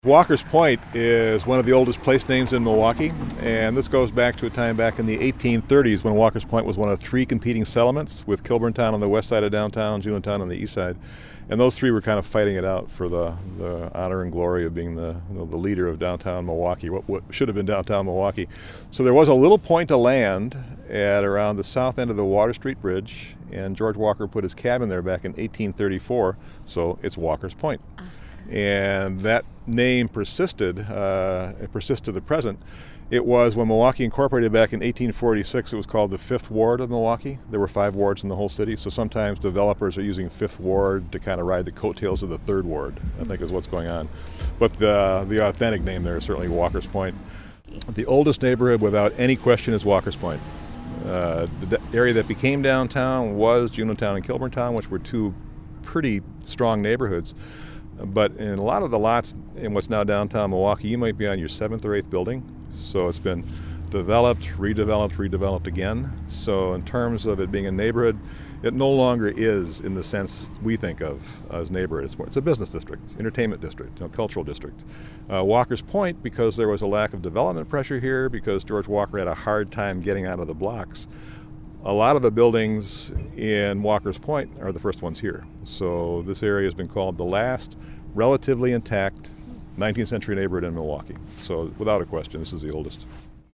Walker's Point is one of the oldest place names in Milwaukee, and this goes back to a time back in the 1830s when Walker's Point was one of three competing settlements, with Kilburntown on the west side of downtown, Juneautown on the east side. And those three were kind of fighting it out for the honor and glory of being the leader of downtown Milwaukee, what should have been downtown Milwaukee. So there was a little point of land at around the south end of the Water Street Bridge, and George Walker put his cabin there back in 1834, so it's Walker's Point. And that name persisted, it persists to the present. It was when Milwaukee incorporated back in 1846, it was called the 5th Ward of Milwaukee. There were 5 wards in the whole city, so sometimes developers are using 5th Ward to kind of ride the coattails of the 3rd Ward, I think is what's going on. But the authentic name there is certainly Walker's Point. The oldest neighborhood without any question is Walker's Point. The area that became downtown was Juneautown and Kilburntown, which were two pretty strong neighborhoods. But in a lot of the lots in what's now downtown Milwaukee, you might be on your 7th or 8th building. So it's been developed, redeveloped again. So in terms of it being a neighborhood, it no longer is in the sense we think of as neighborhood. It's a business district, entertainment district, cultural district. Walker's Point, because there was a lack of development pressure here, because George Walker had a hard time getting out of the blocks, a lot of the buildings in Walker's Point are the first ones here. So this area has been called the last relatively intact 19th century neighborhood in Milwaukee. So without a question, this is the oldest.